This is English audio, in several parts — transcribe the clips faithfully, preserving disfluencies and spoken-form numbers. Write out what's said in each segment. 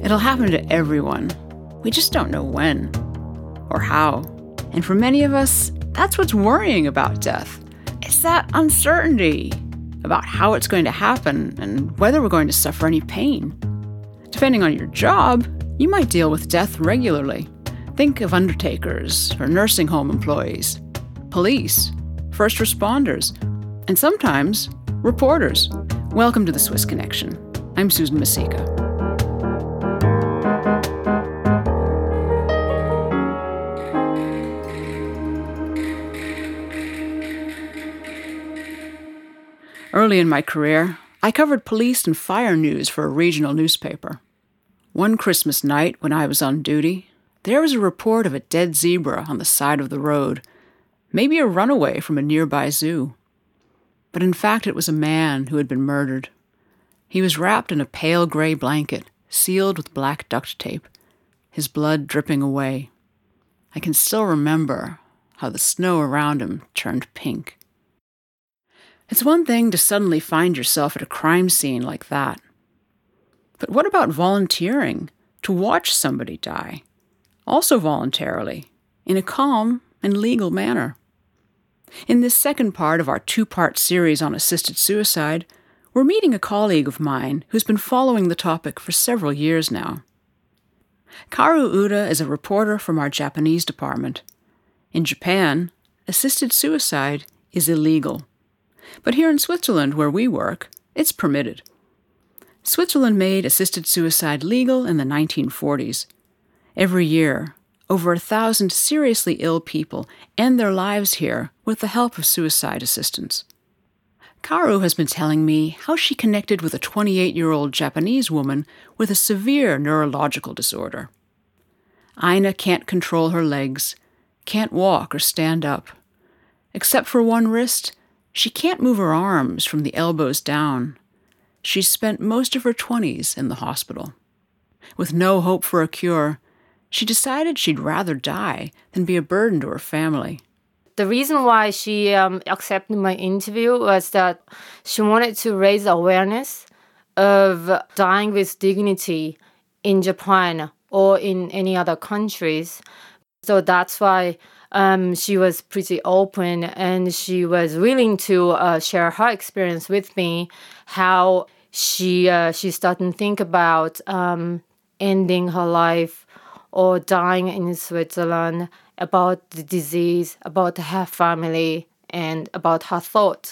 It'll happen to everyone. We just don't know when or how. And for many of us, that's what's worrying about death. It's that uncertainty about how it's going to happen and whether we're going to suffer any pain. Depending on your job, you might deal with death regularly. Think of undertakers or nursing home employees, police, first responders, and sometimes reporters. Welcome to the Swiss Connection. I'm Susan Misicka. Early in my career, I covered police and fire news for a regional newspaper. One Christmas night when I was on duty, there was a report of a dead zebra on the side of the road, maybe a runaway from a nearby zoo. But in fact, it was a man who had been murdered. He was wrapped in a pale gray blanket, sealed with black duct tape, his blood dripping away. I can still remember how the snow around him turned pink. It's one thing to suddenly find yourself at a crime scene like that. But what about volunteering to watch somebody die? Also voluntarily, in a calm and legal manner. In this second part of our two-part series on assisted suicide, we're meeting a colleague of mine who's been following the topic for several years now. Kaoru Uda is a reporter from our Japanese department. In Japan, assisted suicide is illegal. But here in Switzerland, where we work, it's permitted. Switzerland made assisted suicide legal in the nineteen forties. Every year, over a thousand seriously ill people end their lives here with the help of suicide assistance. Kaoru has been telling me how she connected with a twenty-eight-year-old Japanese woman with a severe neurological disorder. Aina can't control her legs, can't walk or stand up. Except for one wrist, she can't move her arms from the elbows down. She's spent most of her twenties in the hospital. With no hope for a cure, she decided she'd rather die than be a burden to her family. The reason why she um, accepted my interview was that she wanted to raise awareness of dying with dignity in Japan or in any other countries. So that's why um, she was pretty open and she was willing to uh, share her experience with me, how she uh, she started to think about um, ending her life or dying in Switzerland, about the disease, about her family, and about her thought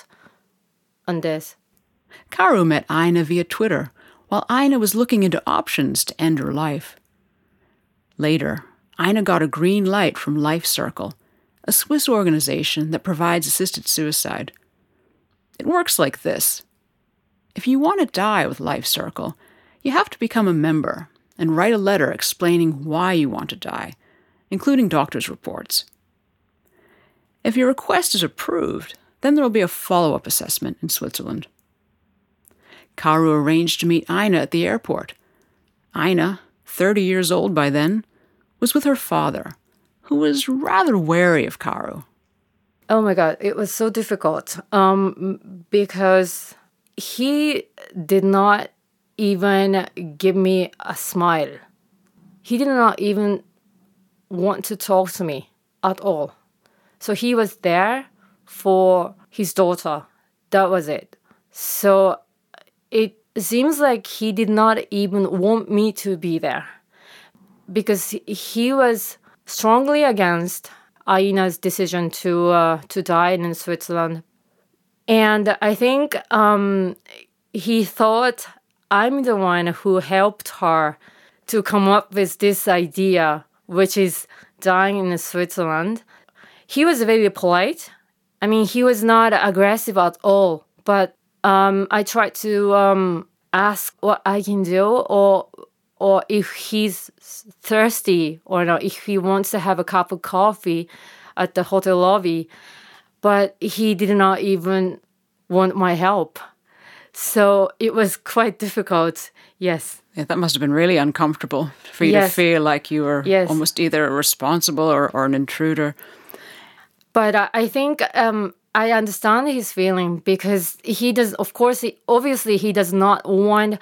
on this. Kaoru met Aina via Twitter, while Aina was looking into options to end her life. Later, Aina got a green light from Life Circle, a Swiss organization that provides assisted suicide. It works like this. If you want to die with Life Circle, you have to become a member and write a letter explaining why you want to die, including doctor's reports. If your request is approved, then there will be a follow-up assessment in Switzerland. Kaoru arranged to meet Aina at the airport. Aina, thirty years old by then, was with her father, who was rather wary of Kaoru. Oh my God, it was so difficult um, because he did not even give me a smile. He did not even want to talk to me at all. So he was there for his daughter. That was it. So it seems like he did not even want me to be there, because he was strongly against Aina's decision to uh, to die in Switzerland. And I think um, he thought I'm the one who helped her to come up with this idea, which is dying in Switzerland. He was very polite. I mean, he was not aggressive at all. But um, I tried to um, ask what I can do, or or if he's thirsty or not, if he wants to have a cup of coffee at the hotel lobby. But he did not even want my help. So it was quite difficult, yes. Yeah, that must have been really uncomfortable for you yes. to feel like you were yes. almost either responsible or, or an intruder. But uh, I think um, I understand his feeling, because he does, of course, he, obviously he does not want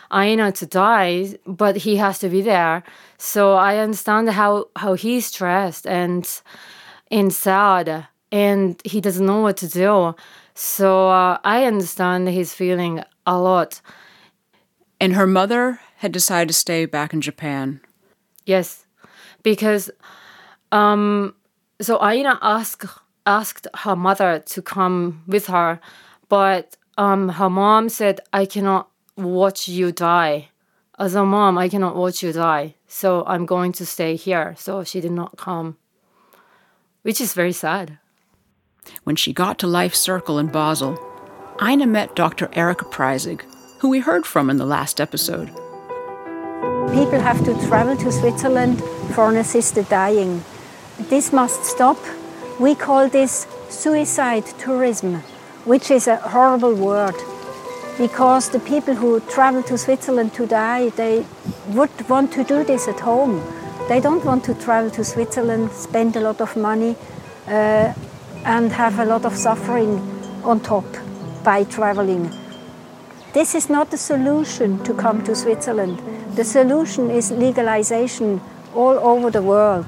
Aina to die, but he has to be there. So I understand how, how he's stressed and, and sad, and he doesn't know what to do. So uh, I understand his feeling a lot. And her mother had decided to stay back in Japan. Yes, because um, so Aina asked asked her mother to come with her, but um, her mom said, "I cannot watch you die. As a mom, I cannot watch you die. So I'm going to stay here." So she did not come, which is very sad. When she got to Life Circle in Basel, Ina met Doctor Erika Preissig, who we heard from in the last episode. People have to travel to Switzerland for an assisted dying. This must stop. We call this suicide tourism, which is a horrible word, because the people who travel to Switzerland to die, they would want to do this at home. They don't want to travel to Switzerland, spend a lot of money, uh, and have a lot of suffering on top by traveling. This is not the solution to come to Switzerland. The solution is legalization all over the world.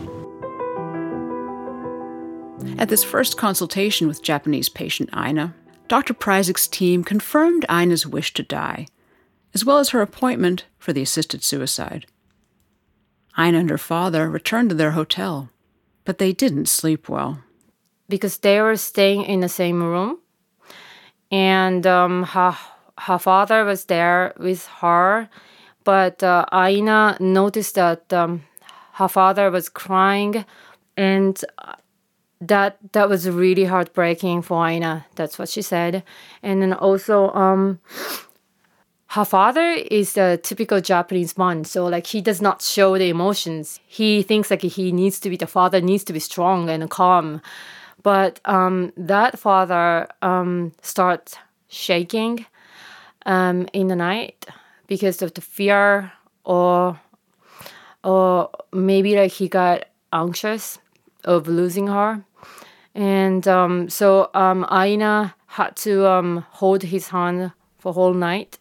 At this first consultation with Japanese patient Ina, Doctor Preissig's team confirmed Ina's wish to die, as well as her appointment for the assisted suicide. Ina and her father returned to their hotel, but they didn't sleep well. Because they were staying in the same room, and um, her, her father was there with her, but uh, Ina noticed that um, her father was crying, and that that was really heartbreaking for Ina. That's what she said. And then also, um, her father is a typical Japanese man, so like he does not show the emotions. He thinks like he needs to be, the father needs to be strong and calm. But um, that father um, starts shaking um, in the night because of the fear, or or maybe like he got anxious of losing her. And um, so um, Ina had to um, hold his hand for whole night.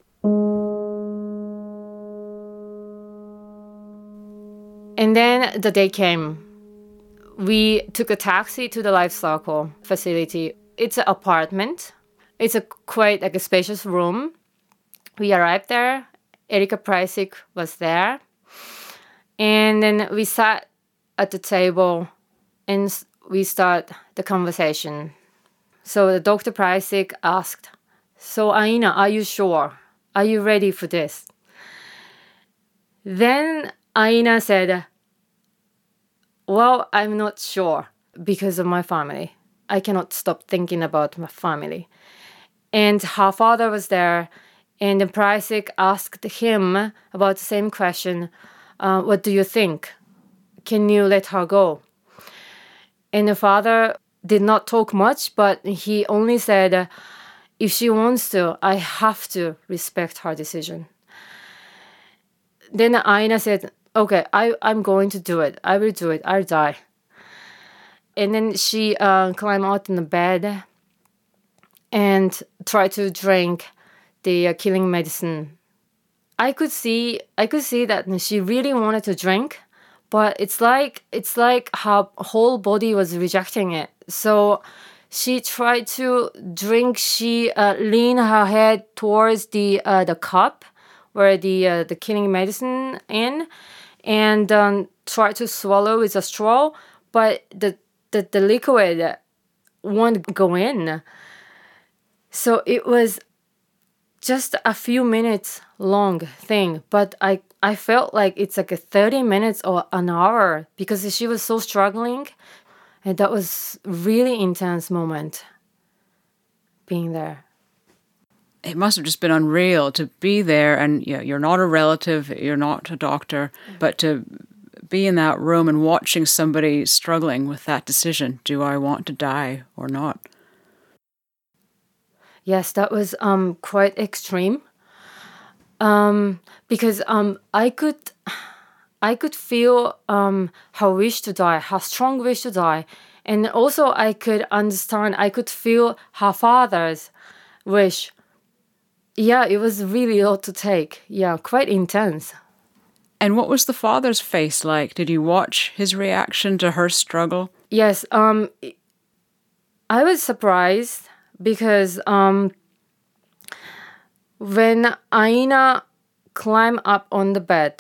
And then the day came. We took a taxi to the Life Circle facility. It's an apartment. It's a quite like a spacious room. We arrived there. Erika Preissig was there. And then we sat at the table and we start the conversation. So the Doctor Preissig asked, "So Ina, are you sure? Are you ready for this?" Then Ina said, "Well, I'm not sure because of my family. I cannot stop thinking about my family." And her father was there, and the Preissig asked him about the same question. Uh, what do you think? Can you let her go? And the father did not talk much, but he only said, if she wants to, I have to respect her decision. Then Ina said, okay, I, I'm going to do it. I will do it. I'll die. And then she uh, climbed out in the bed and tried to drink the uh, killing medicine. I could see, I could see that she really wanted to drink, but it's like it's like her whole body was rejecting it. So she tried to drink. She uh, leaned her head towards the uh, the cup where the uh, the killing medicine in, and um, tried to swallow with a straw, but the the, the liquid won't go in. So it was just a few minutes long thing, but I, I felt like it's like a thirty minutes or an hour because she was so struggling, and that was really intense moment being there. It must have just been unreal to be there, and you know, you're not a relative, you're not a doctor, but to be in that room and watching somebody struggling with that decision, do I want to die or not? Yes, that was um, quite extreme, um, because um, I could, I could feel um, her wish to die, her strong wish to die, and also I could understand, I could feel her father's wish Yeah, it was really a lot to take. Yeah, quite intense. And what was the father's face like? Did you watch his reaction to her struggle? Yes, um, I was surprised because um, when Aina climbed up on the bed,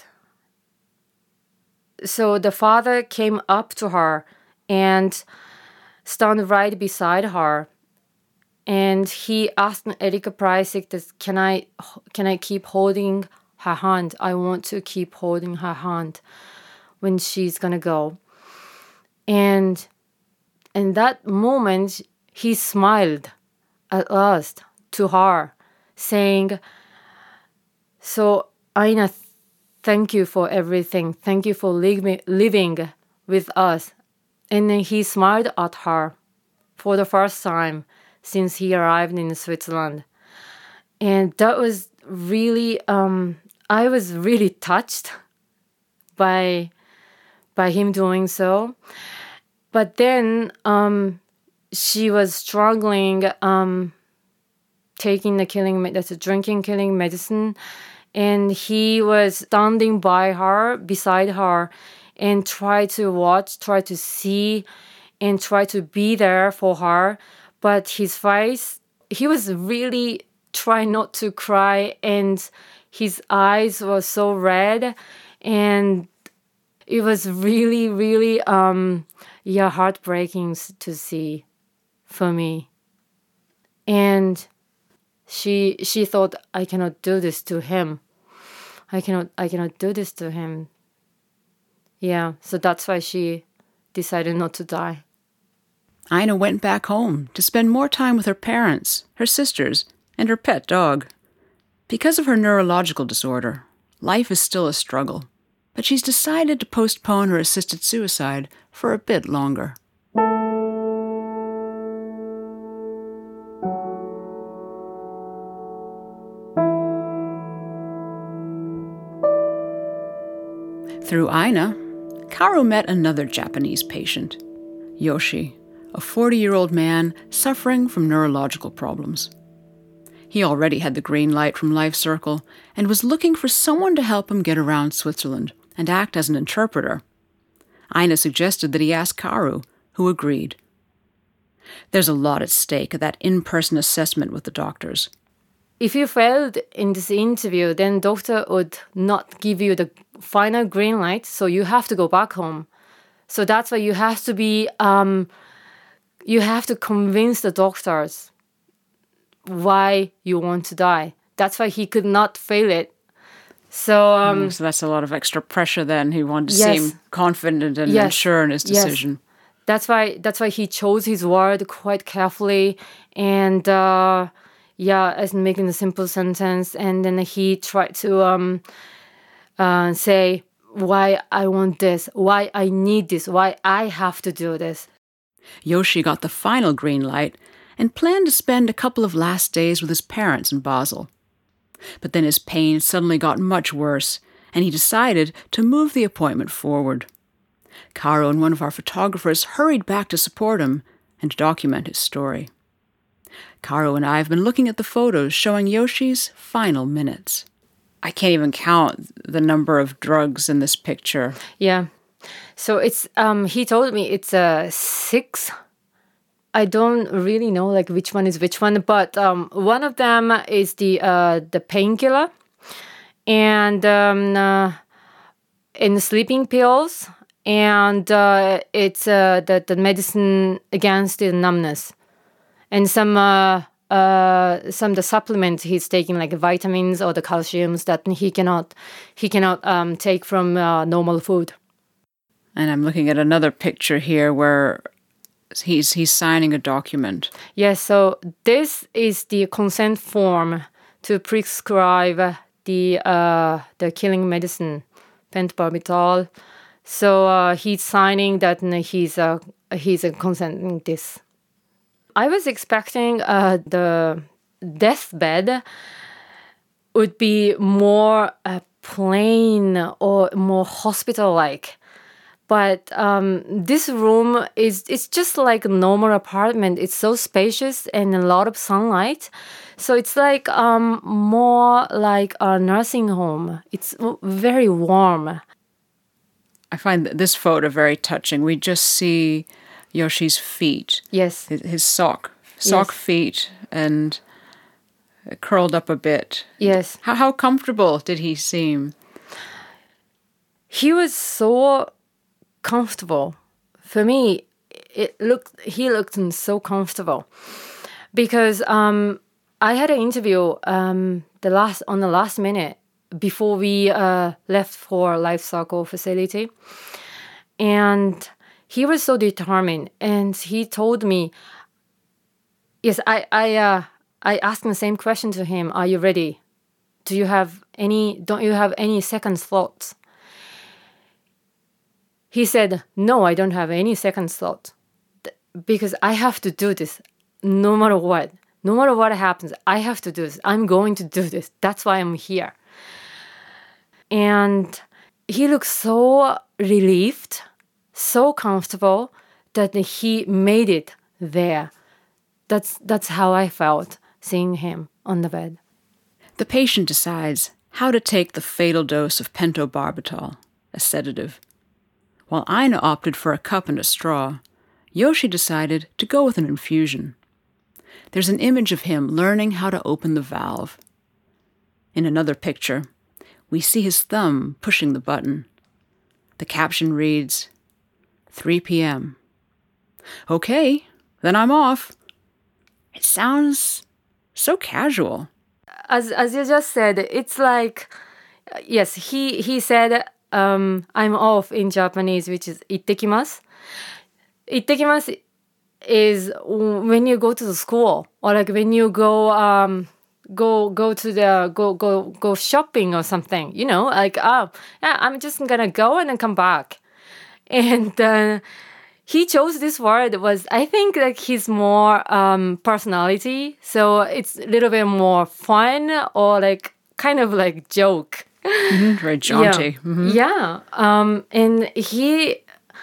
so the father came up to her and stood right beside her, and he asked Erika Preissig, that, can I can I keep holding her hand? I want to keep holding her hand when she's gonna go. And in that moment, he smiled at last to her, saying, so Aina, thank you for everything. Thank you for li- living with us. And then he smiled at her for the first time since he arrived in Switzerland. And that was really, um, I was really touched by, by him doing so. But then um, she was struggling, um, taking the killing, that's drinking killing medicine. And he was standing by her, beside her, and try to watch, try to see, and try to be there for her. But his face, he was really trying not to cry, and his eyes were so red, and it was really, really, um, yeah, heartbreaking to see for me. And she she thought, I cannot do this to him. I cannot I cannot do this to him. Yeah, so that's why she decided not to die. Aina went back home to spend more time with her parents, her sisters, and her pet dog. Because of her neurological disorder, life is still a struggle, but she's decided to postpone her assisted suicide for a bit longer. Through Aina, Kaoru met another Japanese patient, Yoshi, a forty-year-old man suffering from neurological problems. He already had the green light from Life Circle and was looking for someone to help him get around Switzerland and act as an interpreter. Aina suggested that he ask Kaoru, who agreed. There's a lot at stake at that in-person assessment with the doctors. If you failed in this interview, then doctor would not give you the final green light, so you have to go back home. So that's why you have to be, um, you have to convince the doctors why you want to die. That's why he could not fail it. So, um, mm, so that's a lot of extra pressure then. He wanted to yes. seem confident and, yes. and sure in his decision. Yes. That's why, that's why he chose his word quite carefully, and uh, yeah, as making a simple sentence, and then he tried to um, uh, say why I want this, why I need this, why I have to do this. Yoshi got the final green light and planned to spend a couple of last days with his parents in Basel. But then his pain suddenly got much worse, and he decided to move the appointment forward. Kaoru and one of our photographers hurried back to support him and to document his story. Kaoru and I have been looking at the photos showing Yoshi's final minutes. I can't even count the number of drugs in this picture. Yeah. So it's, um, he told me it's uh, six. I don't really know like which one is which one, but um, one of them is the uh, the painkiller, and um, uh, in the sleeping pills, and uh, it's uh, the the medicine against the numbness, and some uh, uh, some the supplements he's taking, like vitamins or the calciums that he cannot he cannot um, take from uh, normal food. And I'm looking at another picture here where he's he's signing a document. Yes, so this is the consent form to prescribe the uh, the killing medicine, pentobarbital. So uh, he's signing that he's uh, he's uh, consenting this. I was expecting uh, the deathbed would be more uh, plain or more hospital-like. But um, this room is it's just like a normal apartment. It's so spacious and a lot of sunlight. So it's like um, more like a nursing home. It's very warm. I find this photo very touching. We just see Yoshi's feet. Yes. His, his sock, sock Yes. feet, and curled up a bit. Yes. How, how comfortable did he seem? He was so comfortable. For me, it looked he looked so comfortable because um, I had an interview um, the last on the last minute before we uh, left for Life Cycle facility, and he was so determined, and he told me, yes, I I uh, I asked the same question to him. Are you ready? Do you have any? Don't you have any second thoughts? He said, no, I don't have any second thought because I have to do this no matter what. No matter what happens, I have to do this. I'm going to do this. That's why I'm here. And he looked so relieved, so comfortable that he made it there. That's, that's how I felt seeing him on the bed. The patient decides how to take the fatal dose of pentobarbital, a sedative. While Ina opted for a cup and a straw, Yoshi decided to go with an infusion. There's an image of him learning how to open the valve. In another picture, we see his thumb pushing the button. The caption reads, three p.m. Okay, then I'm off. It sounds so casual. As as you just said, it's like, yes, he, he said, Um, I'm off in Japanese, which is ittekimasu. Ittekimasu is when you go to the school or like when you go um go go to the go go go shopping or something. You know, like oh yeah, I'm just gonna go and then come back. And uh, he chose this word was I think like his more um personality, so it's a little bit more fun or like kind of like joke. Mm-hmm, very jaunty. Yeah, mm-hmm. yeah. Um, and he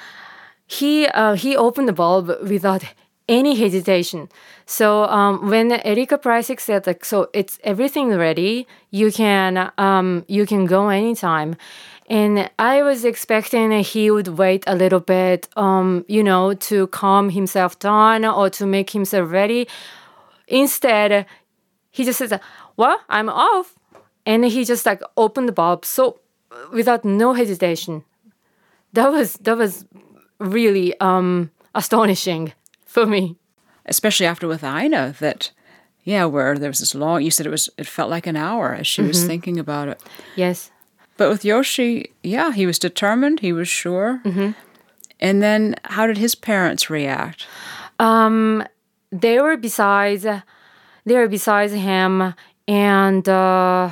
he uh, he opened the bulb without any hesitation. So um, when Erika Preissig said like, so it's everything ready, you can um, you can go anytime. And I was expecting he would wait a little bit, um, you know, to calm himself down or to make himself ready. Instead, he just says, "Well, I'm off." And he just like opened the bulb so without no hesitation. That was that was really um, astonishing for me. Especially after with Ina, that yeah, where there was this long. You said it was. It felt like an hour as she mm-hmm. was thinking about it. Yes. But with Yoshi, yeah, he was determined. He was sure. Mm-hmm. And then, how did his parents react? Um, they were besides. They were besides him and. Uh,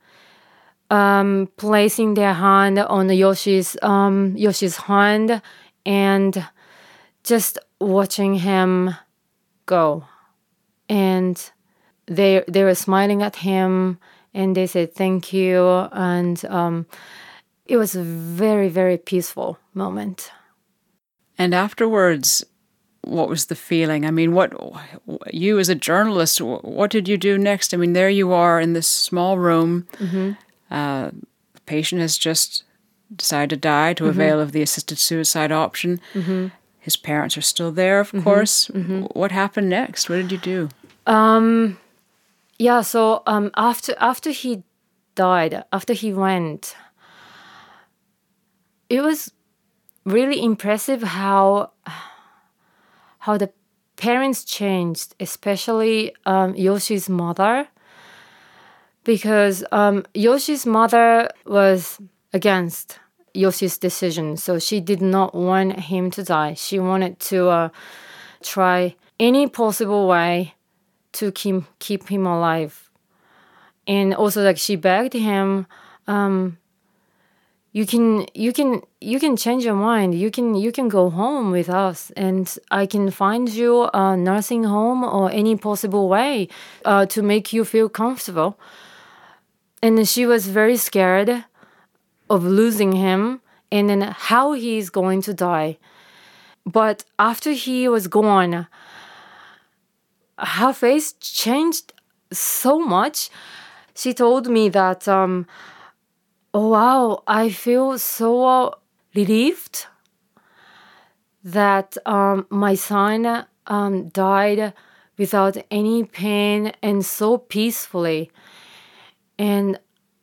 Um, placing their hand on Yoshi's um, Yoshi's hand and just watching him go, and they they were smiling at him and they said thank you, and um, it was a very very peaceful moment. And afterwards, what was the feeling? I mean, what you as a journalist, what did you do next? I mean, there you are in this small room. Mm-hmm. Uh, the patient has just decided to die to mm-hmm. avail of the assisted suicide option. Mm-hmm. His parents are still there, of mm-hmm. course. Mm-hmm. What happened next? What did you do? Um, yeah, so um, after after he died, after he went, it was really impressive how how the parents changed, especially um, Yoshi's mother. Because um, Yoshi's mother was against Yoshi's decision. So she did not want him to die. She wanted to uh, try any possible way to keep, keep him alive. And also, like, she begged him, um, you can you can you can change your mind. You can you can go home with us, and I can find you a nursing home or any possible way uh, to make you feel comfortable. And she was very scared of losing him and then how he's going to die. But after he was gone, her face changed so much. She told me that, um, oh wow, I feel so relieved that um, my son um, died without any pain and so peacefully. And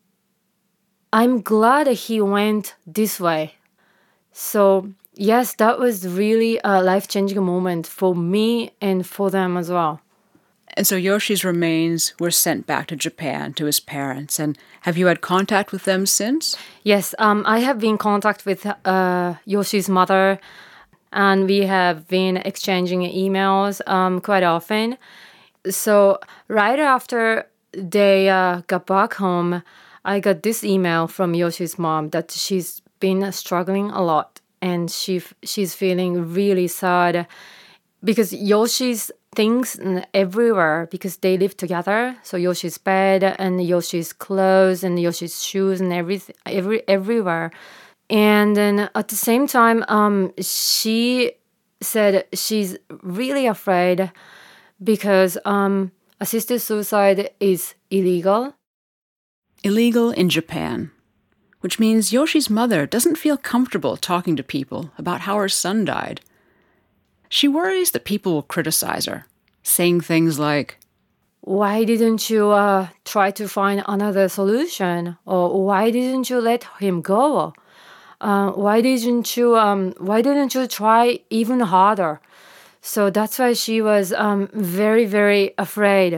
I'm glad he went this way. So yes, that was really a life-changing moment for me and for them as well. And so Yoshi's remains were sent back to Japan to his parents. And have you had contact with them since? Yes, um, I have been in contact with uh, Yoshi's mother, and we have been exchanging emails um, quite often. So right after they uh, got back home, I got this email from Yoshi's mom that she's been struggling a lot, and she she's feeling really sad because Yoshi's things everywhere because they live together. So Yoshi's bed and Yoshi's clothes and Yoshi's shoes and everything, every everywhere. And then at the same time, um, she said she's really afraid because um, assisted suicide is illegal. Illegal in Japan, which means Yoshi's mother doesn't feel comfortable talking to people about how her son died. She worries that people will criticize her, saying things like, why didn't you uh, try to find another solution? Or why didn't you let him go? Uh, why didn't you um, why didn't you try even harder? So that's why she was um, very, very afraid.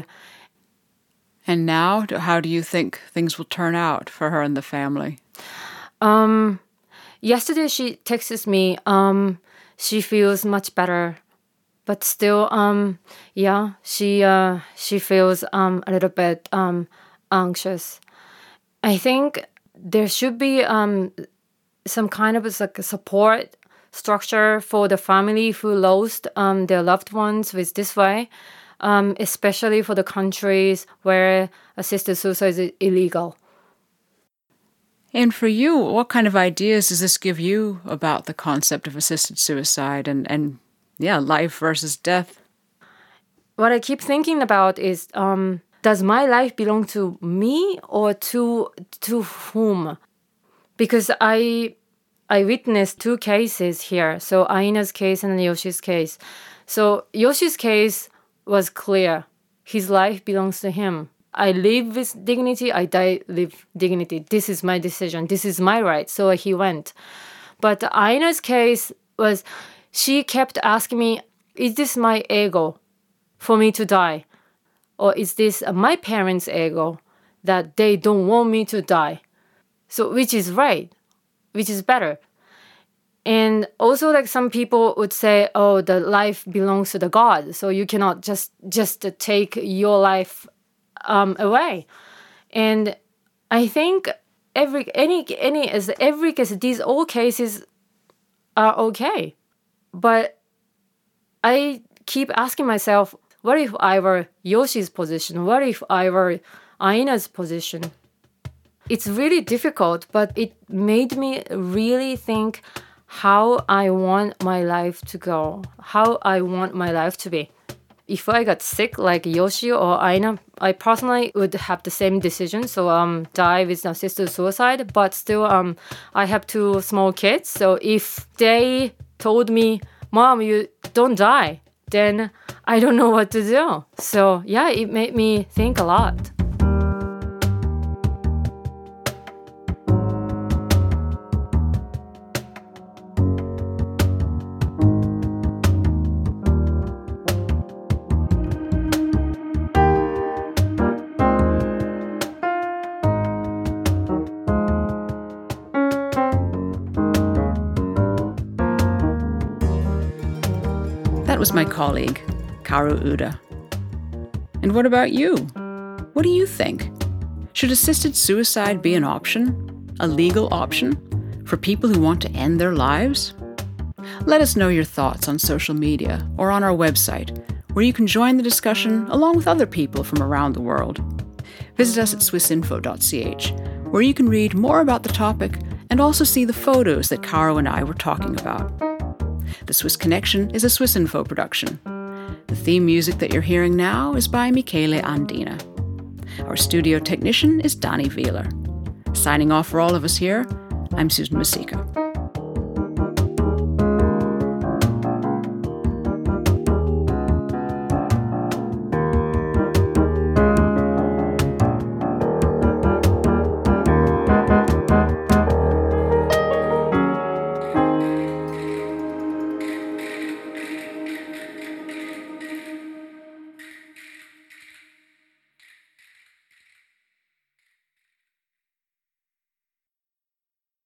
And now, how do you think things will turn out for her and the family? Um, yesterday she texted me. Um, she feels much better, but still, um, yeah, she uh, she feels um, a little bit um, anxious. I think there should be um, some kind of like a support structure for the family who lost um, their loved ones with this way. Um, especially for the countries where assisted suicide is illegal. And for you, what kind of ideas does this give you about the concept of assisted suicide and, and yeah, life versus death? What I keep thinking about is, um, does my life belong to me or to to whom? Because I I witnessed two cases here. So Aina's case and Yoshi's case. So Yoshi's case was clear. His life belongs to him. I live with dignity, I die with dignity. This is my decision. This is my right. So he went. But Aina's case was, she kept asking me, is this my ego for me to die? Or is this my parents' ego that they don't want me to die? So which is right? Which is better? And also, like, some people would say, oh, the life belongs to the God, so you cannot just just take your life um, away. And I think every any any as every case, these all cases are okay. But I keep asking myself, what if I were Yoshi's position? What if I were Aina's position? It's really difficult, but it made me really think how I want my life to go, how I want my life to be. If I got sick like Yoshi or Aina, I personally would have the same decision, so um, die with assisted suicide, but still um, I have two small kids, so if they told me, Mom, you don't die, then I don't know what to do. So yeah, it made me think a lot. That was my colleague, Kaoru Uda. And what about you? What do you think? Should assisted suicide be an option? A legal option? For people who want to end their lives? Let us know your thoughts on social media or on our website, where you can join the discussion along with other people from around the world. Visit us at swissinfo dot c h, where you can read more about the topic and also see the photos that Caro and I were talking about. The Swiss Connection is a Swissinfo production. The theme music that you're hearing now is by Michele Andina. Our studio technician is Danny Wheeler. Signing off for all of us here, I'm Susan Masika.